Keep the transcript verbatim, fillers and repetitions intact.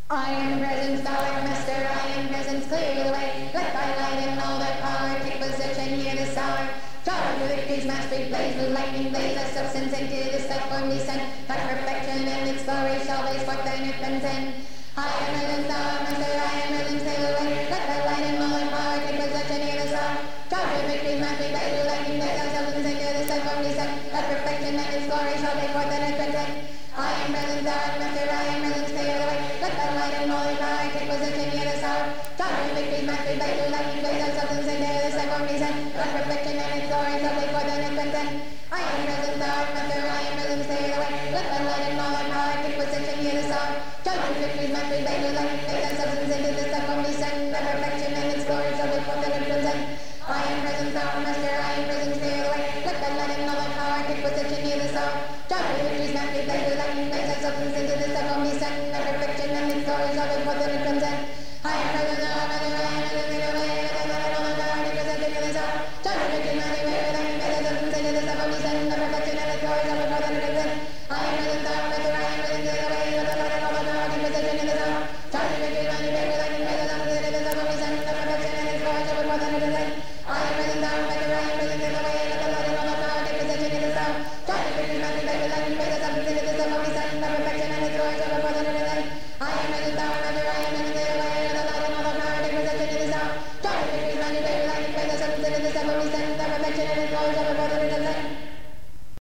I am presence, thou art master, I am presence, clear the way. Let thy light and all thy power take possession here this hour. Charge with victory's mastery, blaze with lightning, blaze thy substance into this life form descend. Thy perfection and its glory shall blaze forth thine earth and send. I am presence, thou art master, I am presence, clear the way. Let thy light and all thy power take possession here this hour. Charge with victory's mastery, blaze with lightning, blaze thy substance into this life form descend. Thy perfection and its glory shall blaze forth thine earth and send. I am presence, thou art master, I am presence, clear the way. Let thy light and all thy power take possession here this hour. Charge with victory's mastery, blaze with lightning, blaze thy substance into this life form descend. Thy perfection and its glory shall blaze forth thine earth and send. I am presence, thou art master, I am presence, clear the way. Let thy light and all thy power take possession here this hour. Charge with victory's mastery, blaze with lightning, blaze thy substance into this life form descend. Thy perfection and its glory shall blaze forth thine earth and send. I am presence, thou art master, I am presence, clear the way. Let thy light and all thy power take possession here this hour. Charge with victory's mastery, blaze with lightning, blaze thy substance into this life form descend. Thy perfection and its glory shall blaze forth thine earth and send.